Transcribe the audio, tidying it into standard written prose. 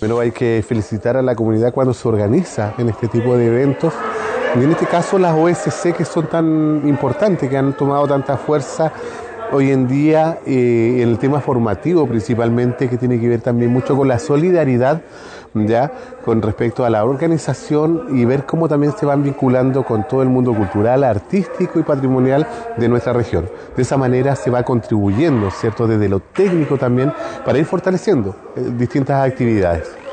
Pero hay que felicitar a la comunidad cuando se organiza en este tipo de eventos. Y en este caso las OSC, que son tan importantes, que han tomado tanta fuerza hoy en día en el tema formativo principalmente, que tiene que ver también mucho con la solidaridad, ya con respecto a la organización, y ver cómo también se van vinculando con todo el mundo cultural, artístico y patrimonial de nuestra región. De esa manera se va contribuyendo, ¿cierto?, desde lo técnico también, para ir fortaleciendo distintas actividades.